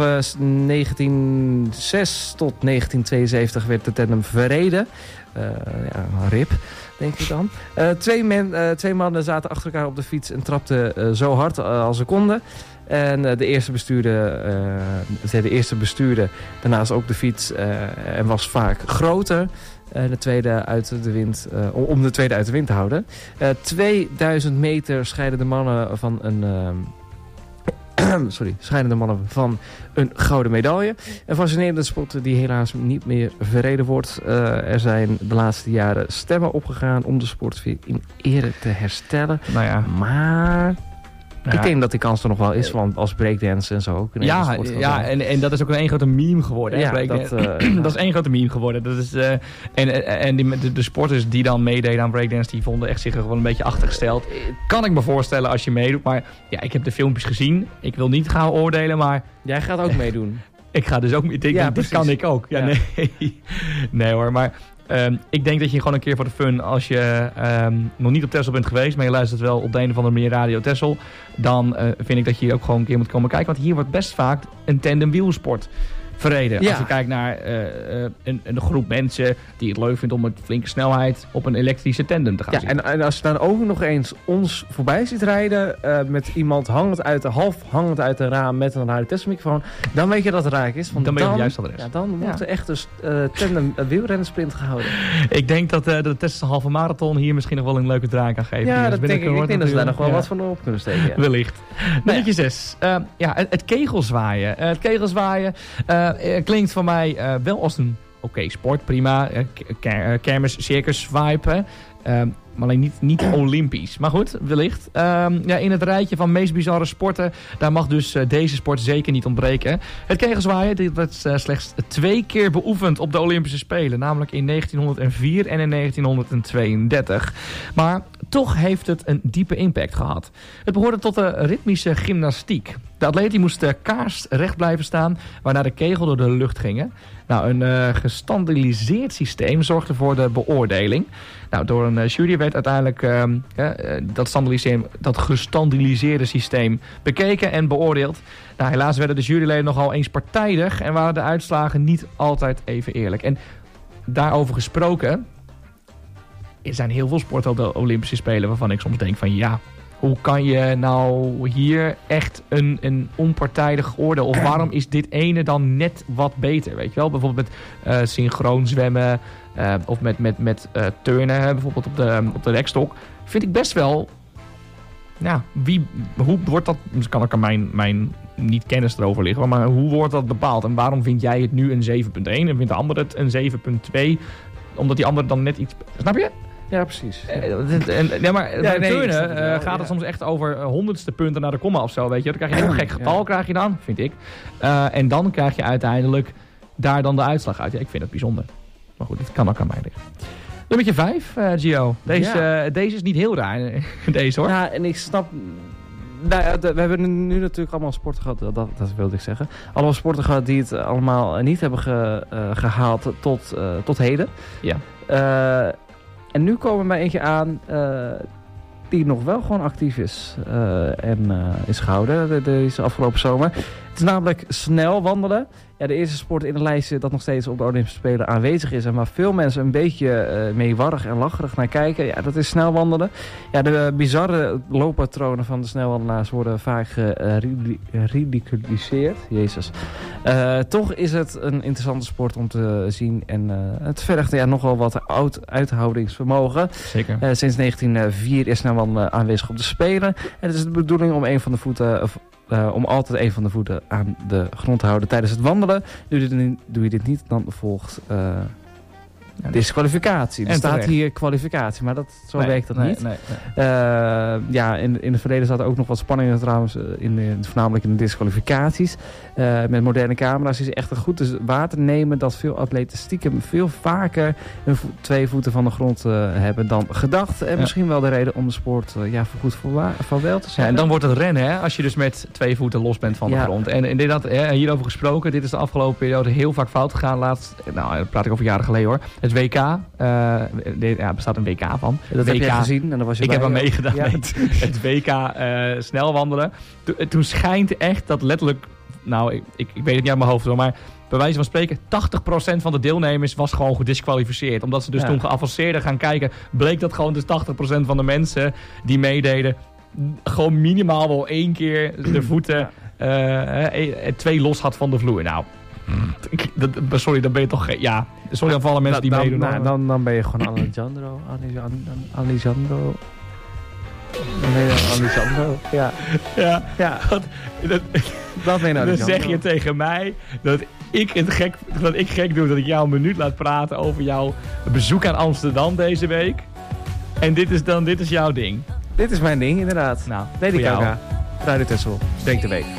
1906 tot 1972 werd de tandem verreden. RIP, denk ik dan. Twee mannen zaten achter elkaar op de fiets en trapten zo hard als ze konden. En de eerste bestuurde daarnaast ook de fiets en was vaak groter. De tweede uit de wind, om de tweede uit de wind te houden. 2000 meter scheiden de mannen van een... scheidende mannen van een gouden medaille. Een fascinerende sport die helaas niet meer verreden wordt. Er zijn de laatste jaren stemmen opgegaan om de sport weer in ere te herstellen. Nou ja. Maar... Ik denk dat die kans er nog wel is, want als breakdance en zo... En dat is ook een grote meme geworden. Ja, dat is één grote meme geworden. Dat is, de sporters die dan meededen aan breakdance, die vonden echt zich gewoon een beetje achtergesteld. Kan ik me voorstellen als je meedoet, maar ja, ik heb de filmpjes gezien. Ik wil niet gaan oordelen, maar... Jij gaat ook meedoen. Ik ga dus ook... dit kan ik ook. Ja. Nee hoor, maar... ik denk dat je gewoon een keer voor de fun, als je nog niet op Texel bent geweest, maar je luistert wel op de een of andere manier Radio Texel, dan vind ik dat je hier ook gewoon een keer moet komen kijken. Want hier wordt best vaak een tandem wielsport verreden. Ja. Als je kijkt naar een groep mensen die het leuk vindt om met flinke snelheid op een elektrische tandem te gaan zitten. En als je dan ook nog eens ons voorbij ziet rijden met iemand half hangend uit een raam met een Radio Texel microfoon, dan weet je dat het raak is. Want dan ben je op juist adres. Ja, dan wordt er echt een tandem wielrennensprint gehouden. Ik denk dat de Texelse halve marathon hier misschien nog wel een leuke draai kan geven. Ja, dat denk ik. Ik denk dat ze daar nog wel wat van op kunnen steken. Ja. Wellicht. Nummer 6. Het kegelzwaaien. Het kegelzwaaien klinkt voor mij wel als een sport, prima. Kermis, circus vibe. Maar alleen niet olympisch. Maar goed, wellicht. In het rijtje van meest bizarre sporten, daar mag dus deze sport zeker niet ontbreken. Het kegelzwaaien, dit werd slechts 2 keer beoefend op de Olympische Spelen. Namelijk in 1904 en in 1932. Maar toch heeft het een diepe impact gehad. Het behoorde tot de ritmische gymnastiek. De atleet die moest kaarsrecht blijven staan, waarna de kegel door de lucht gingen. Nou, een gestandardiseerd systeem zorgde voor de beoordeling. Nou, door een jury werd uiteindelijk dat gestandardiseerde systeem bekeken en beoordeeld. Nou, helaas werden de juryleden nogal eenspartijdig en waren de uitslagen niet altijd even eerlijk. En daarover gesproken, er zijn heel veel sporten op de Olympische Spelen waarvan ik soms denk van ja, hoe kan je nou hier echt een onpartijdig oordeel? Of waarom is dit ene dan net wat beter? Weet je wel? Bijvoorbeeld met synchroon zwemmen of met turnen, bijvoorbeeld op de rekstok. Vind ik best wel... Ja, hoe wordt dat... Kan ik aan mijn niet kennis erover liggen, maar hoe wordt dat bepaald? En waarom vind jij het nu een 7.1 en vindt de ander het een 7.2? Omdat die ander dan net iets... Snap je? Ja, precies. Bij turnen gaat het soms echt over honderdste punten naar de komma of zo, weet je. Dan krijg je een heel gek getal, krijg je dan, vind ik. En dan krijg je uiteindelijk daar dan de uitslag uit. Ja, ik vind het bijzonder. Maar goed, dit kan ook aan mij liggen. Nummertje 5, Gio. Deze is niet heel raar. Deze hoor. Ja, en ik snap... Nou ja, we hebben nu natuurlijk allemaal sporten gehad, dat wilde ik zeggen. Allemaal sporten gehad die het allemaal niet hebben gehaald tot heden. Ja. En nu komen we bij eentje aan die nog wel gewoon actief is en is gehouden deze afgelopen zomer. Het is namelijk snel wandelen. Ja, de eerste sport in de lijstje dat nog steeds op de Olympische Spelen aanwezig is en waar veel mensen een beetje meewarrig en lacherig naar kijken. Ja, dat is snel wandelen. Ja, de bizarre looppatronen van de snelwandelaars worden vaak geridiculiseerd. Jezus. Toch is het een interessante sport om te zien en het vergt nogal wat uithoudingsvermogen. Zeker. Sinds 1904 is snelwandelen aanwezig op de Spelen. En het is de bedoeling om om altijd een van de voeten aan de grond te houden tijdens het wandelen. Doe je dit niet, dan volgt disqualificatie. Er staat hier kwalificatie, maar zo werkt dat niet. In het verleden zat er ook nog wat spanningen trouwens, voornamelijk in de disqualificaties. Met moderne camera's is het echt goed dus waar te nemen dat veel atleten stiekem veel vaker hun 2 voeten van de grond hebben dan gedacht. En misschien wel de reden om de sport voorgoed vaarwel te zeggen. Ja, en dan wordt het rennen, hè, als je dus met 2 voeten los bent van de grond. En inderdaad, hierover gesproken, dit is de afgelopen periode heel vaak fout gegaan. Laatst, dan praat ik over jaren geleden hoor. Het WK, er bestaat een WK van. Dat heb je gezien en dan was je heb er meegedaan. Ja. Het WK snel wandelen. Toen schijnt echt dat letterlijk, ik weet het niet uit mijn hoofd hoor, maar bij wijze van spreken 80% van de deelnemers was gewoon gedisqualificeerd. Omdat ze dus toen geavanceerder gaan kijken, bleek dat gewoon dus 80% van de mensen die meededen gewoon minimaal wel 1 keer de voeten 2 los had van de vloer. Nou, sorry, dan ben je toch... Ja, sorry aan alle mensen die meedoen. Dan ben je gewoon Alejandro. Ja. Dat ben je dan zeg je tegen mij dat ik gek doe dat ik jou een minuut laat praten over jouw bezoek aan Amsterdam deze week. En dit is jouw ding. Dit is mijn ding, inderdaad. Nou, Lady Gaga, Radio Texel, Breek de Week.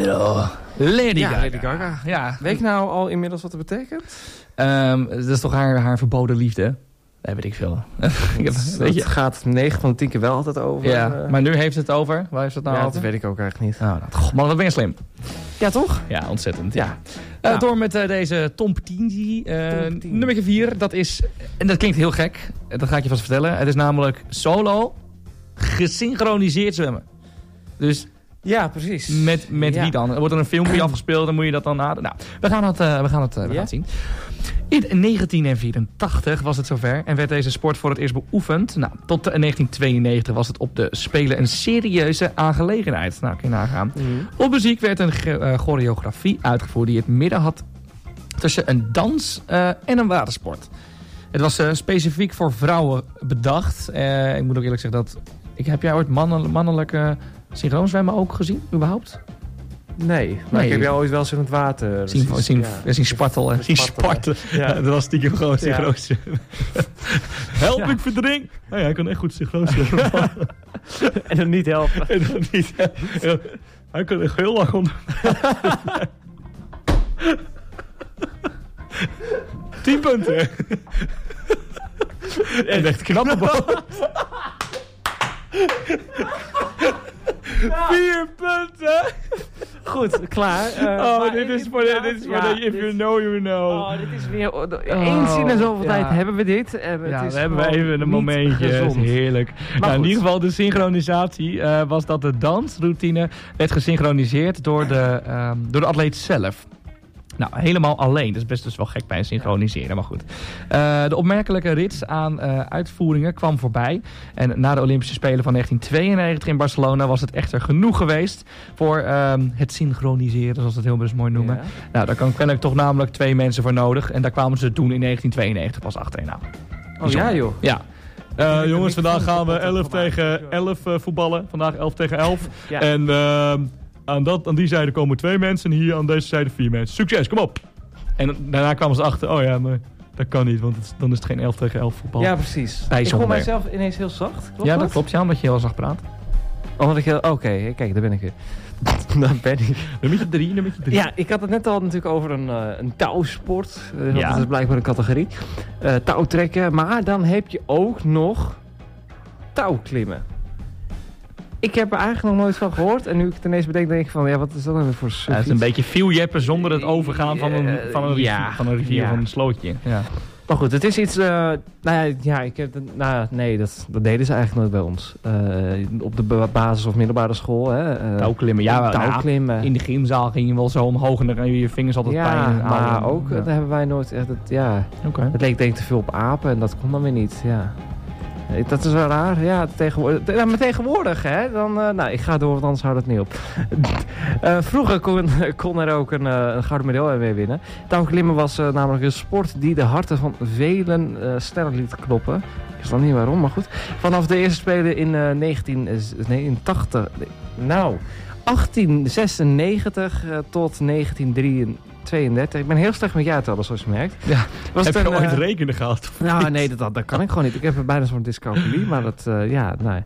Lady Ja, Gaga. Lady Gaga. Ja. Weet je nou al inmiddels wat dat betekent? Dat is toch haar verboden liefde? Nee, weet ik veel. Het gaat 9 van de 10 keer wel altijd over. Ja, maar nu heeft het over. Waar heeft het nou ja, over? dat weet ik ook eigenlijk niet. Oh, nou, goh, man, wat ben je slim. Ja, toch? Ja, ontzettend. Ja. Ja. Door met deze Tom Petiti. Nummer 4, dat is... En dat klinkt heel gek. Dat ga ik je vast vertellen. Het is namelijk solo gesynchroniseerd zwemmen. Dus... Ja, precies. Met wie dan? Er wordt er een filmpje afgespeeld, dan moet je dat dan nadenken. Nou, we gaan het zien. In 1984 was het zover en werd deze sport voor het eerst beoefend. Nou, tot 1992 was het op de Spelen een serieuze aangelegenheid. Nou, kun je nagaan. Op muziek werd een choreografie uitgevoerd die het midden had tussen een dans en een watersport. Het was specifiek voor vrouwen bedacht. Ik moet ook eerlijk zeggen dat... Heb jij ooit mannelijke synchroonzwemmen ook gezien, überhaupt? Nee, maar ik heb jou ooit wel eens in het water zien spartelen. Zien spartelen. Ja. Dat was stiekem gewoon synchroonzwemmen. Help, ik verdrink! Nou ja, hij kan echt goed synchroonzwemmen. En dan niet helpen. Hij kan echt heel lang onder. 10 punten. En echt knappe boot. 4 punten! Goed, klaar. Dit is voor if you know, you know. Oh, dit is weer... Eens in de zoveel tijd hebben we dit. We hebben even een momentje. Het is heerlijk. Nou, in ieder geval, de synchronisatie was dat de dansroutine werd gesynchroniseerd door de atleet zelf. Nou, helemaal alleen. Dat is best dus wel gek bij een synchroniseren, maar goed. De opmerkelijke rits aan uitvoeringen kwam voorbij. En na de Olympische Spelen van 1992 in Barcelona was het echter genoeg geweest voor het synchroniseren, zoals we het heel best mooi noemen. Ja. Nou, daar kan ik toch namelijk 2 mensen voor nodig. En daar kwamen ze toen in 1992 pas achtereen. Nou, ja joh. Ja. Jongens, vandaag gaan we 11 tegen 11 voetballen. Vandaag 11 tegen 11. Ja. En... Aan die zijde komen 2 mensen en hier aan deze zijde 4 mensen. Succes, kom op! En daarna kwamen ze achter, oh ja, maar dat kan niet, want dan is het geen 11 tegen 11 voetbal. Ja, precies. Ik voel mijzelf ineens heel zacht. Klopt dat klopt, ja, omdat je heel zacht praat. Omdat ik heel... Oké, kijk, daar ben ik weer. Daar ben ik. Nummer 3. Ja, ik had het net al natuurlijk over een touwsport. Dat is blijkbaar een categorie. Touwtrekken, maar dan heb je ook nog touwklimmen. Ik heb er eigenlijk nog nooit van gehoord. En nu ik het ineens bedenk, denk ik van, ja, wat is dat nou weer voor zoiets? Het is een beetje vieljeppen zonder het overgaan van een rivier of een slootje. Ja. Maar goed, het is iets... nee, dat deden ze eigenlijk nooit bij ons. Op de basis- of middelbare school. Touwklimmen, touwklimmen. In de gymzaal ging je wel zo omhoog en dan kan je vingers altijd pijn. Maar ook, dat hebben wij nooit echt... Het leek denk ik te veel op apen en dat kon dan weer niet, ja. Dat is wel raar. Ja, tegenwoordig, hè. Dan, ik ga door, want anders houdt het niet op. Vroeger kon er ook een gouden medaille mee winnen. Touwklimmen was namelijk een sport die de harten van velen sneller liet kloppen. Ik snap niet waarom, maar goed. Vanaf de eerste Spelen in 1896 tot 1932. Ik ben heel slecht met jaartallen, zoals je merkt. Ja. Heb je ooit rekenen gehad? Nou, nee, dat kan ik gewoon niet. Ik heb bijna zo'n dyscalculie, maar dat, nee.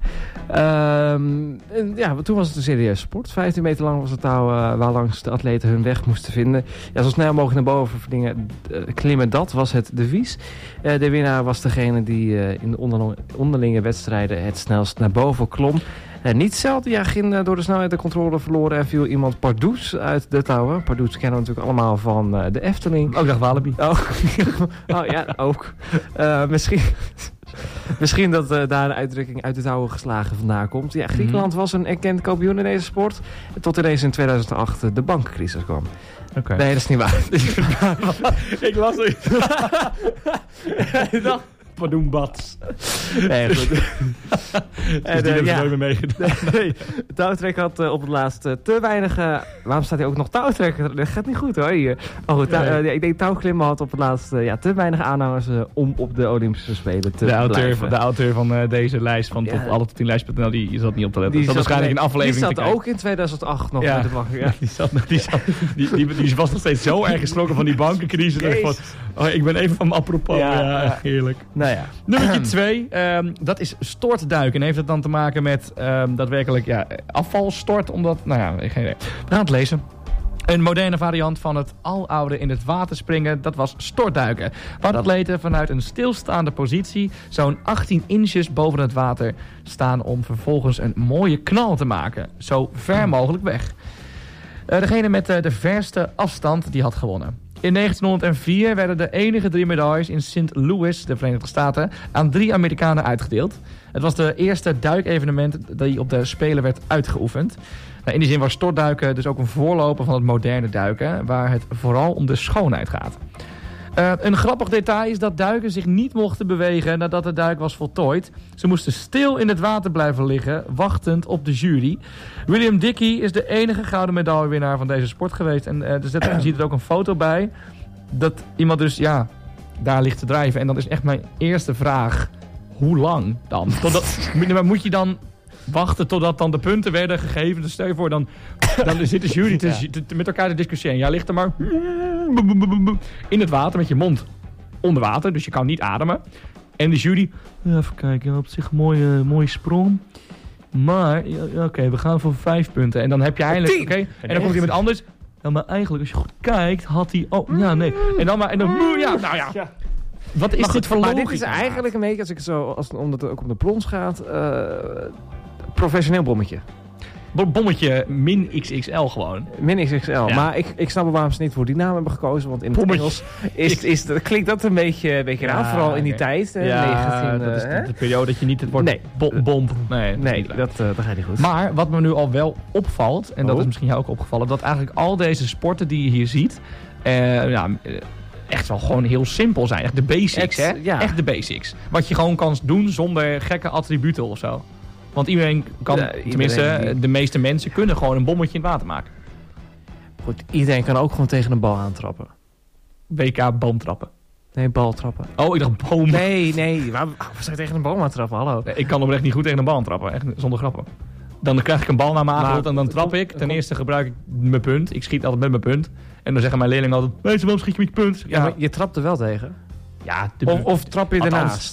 Toen was het een serieuze sport. 15 meter lang was het touw waarlangs de atleten hun weg moesten vinden. Ja, zo snel mogelijk naar boven klimmen, dat was het devies. De winnaar was degene die in de onderlinge wedstrijden het snelst naar boven klom. Niet zelden ging door de snelheid de controle verloren en viel iemand pardoes uit de touwen. Pardoes kennen we natuurlijk allemaal van de Efteling. Ook dag Walibi. Oh ja, ook. Misschien dat daar de uitdrukking uit de touwen geslagen vandaan komt. Ja, Griekenland was een erkend kampioen in deze sport. Tot ineens in 2008 de bankencrisis kwam. Okay. Nee, dat is niet waar. Ik las het. Padoembats. Nee, goed. Dus die hebben nooit meer meegedaan. Nee, touwtrekker had op het laatst te weinig... waarom staat hij ook nog touwtrekker? Dat gaat niet goed hoor hier. Maar goed, ik denk touwklimmen had op het laatst te weinig aanhangers om op de Olympische Spelen te blijven. De auteur van deze lijst van alle tot 10 lijst.nl die zat niet op te letten. Dat waarschijnlijk een aflevering die zat ook in 2008 nog met de bank. Ja. Die was nog steeds zo erg geschrokken van die bankencrisis. Van, ik ben even van apropos. Ja, heerlijk. Nee, ja. Nummertje 2, dat is stortduiken. En heeft het dan te maken met daadwerkelijk afvalstort? Omdat, geen idee. We gaan het lezen. Een moderne variant van het aloude in het water springen, dat was stortduiken. Waar de atleten vanuit een stilstaande positie zo'n 18 inches boven het water staan om vervolgens een mooie knal te maken. Zo ver mogelijk weg. Degene met de verste afstand, die had gewonnen. In 1904 werden de enige 3 medailles in St. Louis, de Verenigde Staten, aan 3 Amerikanen uitgedeeld. Het was de eerste duikevenement die op de Spelen werd uitgeoefend. In die zin was stortduiken dus ook een voorloper van het moderne duiken, waar het vooral om de schoonheid gaat. Een grappig detail is dat duikers zich niet mochten bewegen nadat de duik was voltooid. Ze moesten stil in het water blijven liggen, wachtend op de jury. William Dickey is de enige gouden medaillewinnaar van deze sport geweest. En je ziet er ook een foto bij dat iemand dus daar ligt te drijven. En dat is echt mijn eerste vraag. Hoe lang dan? Moet je dan wachten totdat dan de punten werden gegeven? Dus stel je voor, dan zit de jury met elkaar te discussiëren. Jij ligt er maar in het water met je mond onder water, dus je kan niet ademen. En de jury, even kijken, op zich een mooie sprong. Maar, oké, we gaan voor 5 punten. En dan heb je eindelijk, en dan komt iemand anders. Ja, maar eigenlijk, als je goed kijkt, had hij... Oh, ja, nee. En dan. Wat is dit voor logica? Dit is eigenlijk een beetje, als ik het zo, omdat het ook om de brons gaat, professioneel bommetje. Bommetje min XXL gewoon. Min XXL. Ja. Maar ik snap wel waarom ze niet voor die naam hebben gekozen. Want in het Engels klinkt dat een beetje raar. Vooral in die tijd. Dat is de periode dat je niet het woord bomp. Nee, dat gaat niet goed. Maar wat me nu al wel opvalt, en dat is misschien jou ook opgevallen, dat eigenlijk al deze sporten die je hier ziet, echt wel gewoon heel simpel zijn. Echt de basics, hè? Ja. Echt de basics. Wat je gewoon kan doen zonder gekke attributen of zo. Want iedereen kan, de meeste mensen kunnen gewoon een bommetje in het water maken. Goed, iedereen kan ook gewoon tegen een bal aantrappen. WK boomtrappen. Nee, baltrappen. Oh, ik dacht boom. Nee. Waar zou je tegen een bal aantrappen? Hallo. Ik kan oprecht niet goed tegen een bal aantrappen. Echt zonder grappen. Dan krijg ik een bal naar me aangerold en dan trap ik. Ten eerste gebruik ik mijn punt. Ik schiet altijd met mijn punt. En dan zeggen mijn leerlingen altijd, weet je waarom schiet je met je punt? Ja, maar je trapt er wel tegen. Ja, of trap je ernaast?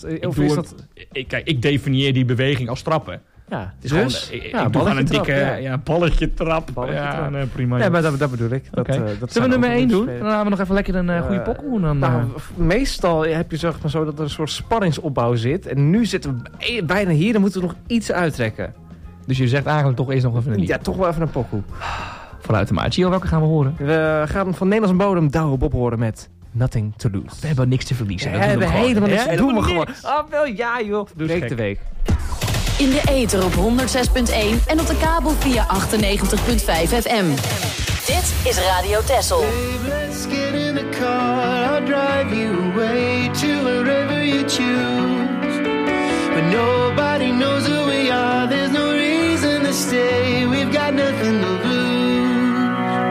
Ik definieer die beweging als trappen. Ja, het is dus? Gewoon, ik doe gewoon een dikke balletje trap. Nee, prima. Ja, maar dat bedoel ik. Zullen we nummer 1 doen? Dan gaan we nog even lekker een goede pokoe doen. Meestal heb je zeg maar zo dat er een soort spanningsopbouw zit. En nu zitten we bijna hier, dan moeten we nog iets uittrekken. Dus je zegt eigenlijk toch eerst nog even een lied? Ja, toch wel even een pokoe. Vooruit de maat. Gio, welke gaan we horen? We gaan van Nederlandse bodem Douwe Bob horen met Nothing to Lose. We hebben niks te verliezen. We hebben helemaal niks te doen. We gewoon. Wel ja joh. Breek de week. In de ether op 106.1 en op de kabel via 98.5 FM. Dit is Radio Texel. Babe, let's get in the car. I'll drive you away to wherever you choose. But nobody knows who we are. There's no reason to stay. We've got nothing to lose.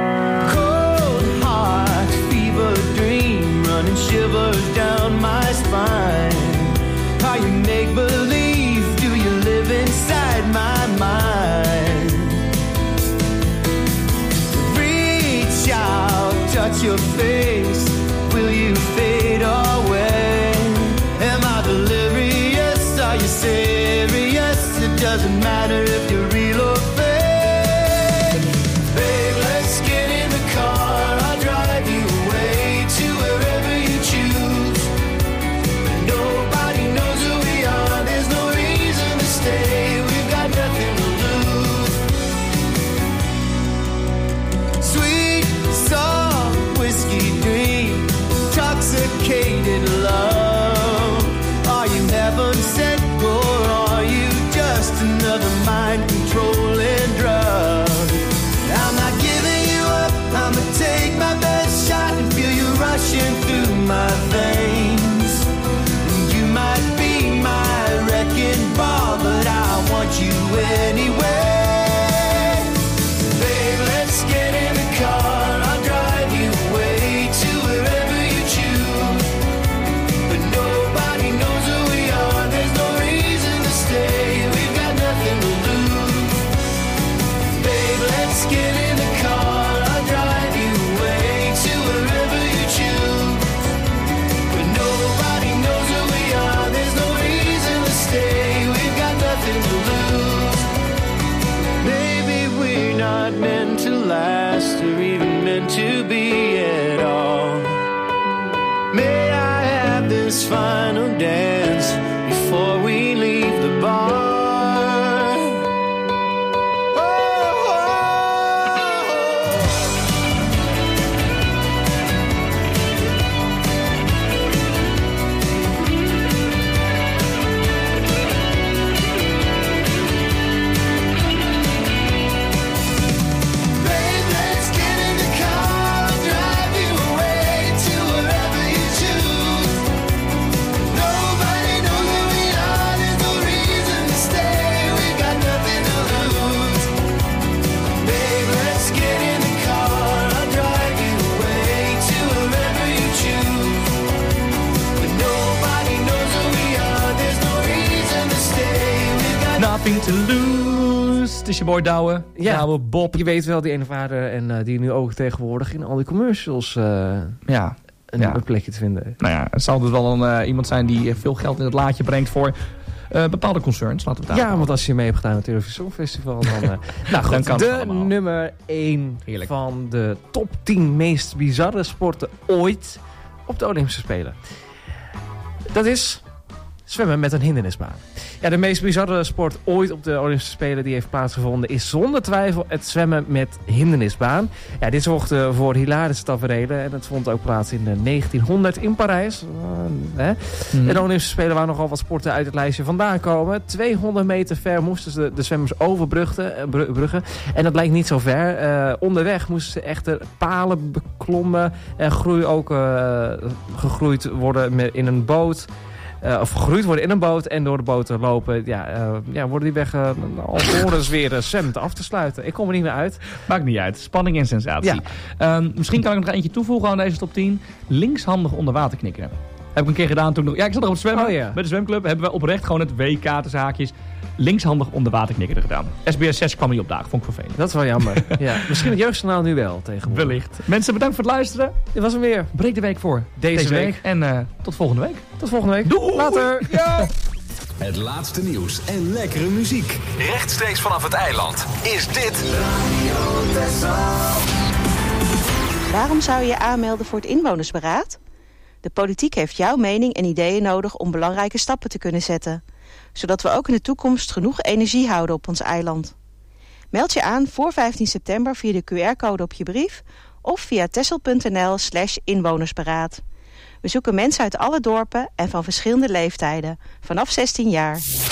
Cold heart, fever dream, running shivers down my spine. How you make believe? Do you live inside my mind? Reach out, touch your face. Will you fade away? Am I delirious? Are you serious? It doesn't matter if you're real or fake. Babe, let's get in the car. I'll drive you away to wherever you choose. But nobody knows who we are. There's no reason to stay. We've got nothing to lose. Sweet, soft, whiskey dream, intoxicated love. Are you heaven sent or are you just another mind control Nothing to lose. Het is je boy Douwe. Ja, Douwe Bob. Je weet wel, die ene vader en die nu ook tegenwoordig in al die commercials een plekje te vinden. Nou ja, het zal dus wel iemand zijn die veel geld in het laadje brengt voor bepaalde concerns. Laten we het daar want als je mee hebt gedaan met het Eurovisie Songfestival, dan... nou goed, dan de nummer 1 van de top 10 meest bizarre sporten ooit op de Olympische Spelen. Dat is zwemmen met een hindernisbaan. Ja, de meest bizarre sport ooit op de Olympische Spelen die heeft plaatsgevonden is zonder twijfel het zwemmen met hindernisbaan. Ja, dit zorgde voor hilarische taferelen en het vond ook plaats in 1900 in Parijs. En de Olympische Spelen waar nogal wat sporten uit het lijstje vandaan komen. 200 meter ver moesten de zwemmers overbruggen. En dat lijkt niet zo ver. Onderweg moesten ze echter palen beklommen en gegroeid worden in een boot. Of gegroeid worden in een boot en door de boot te lopen. Worden die weg alvorens weer zwemmend af te sluiten. Ik kom er niet meer uit. Maakt niet uit. Spanning en sensatie. Ja. Misschien kan ik nog eentje toevoegen aan deze top 10. Linkshandig onder water knikkeren. Heb ik een keer gedaan toen nog... Ja, ik zat nog op het zwemmen. Met de zwemclub hebben we oprecht gewoon het WK tussen haakjes linkshandig onder water knikkeren gedaan. SBS 6 kwam niet op dagen. Vond ik vervelend. Dat is wel jammer. Misschien het jeugdjournaal nu wel tegenwoordig. Wellicht. Mensen, bedankt voor het luisteren. Dit was hem weer. Breek de week voor deze week. En tot volgende week. Tot volgende week. Doei. Later. Ja. Het laatste nieuws en lekkere muziek. Rechtstreeks vanaf het eiland is dit Radio Texel. Waarom zou je je aanmelden voor het inwonersberaad? De politiek heeft jouw mening en ideeën nodig om belangrijke stappen te kunnen zetten. Zodat we ook in de toekomst genoeg energie houden op ons eiland. Meld je aan voor 15 september via de QR-code op je brief of via texel.nl/inwonersberaad. We zoeken mensen uit alle dorpen en van verschillende leeftijden, vanaf 16 jaar.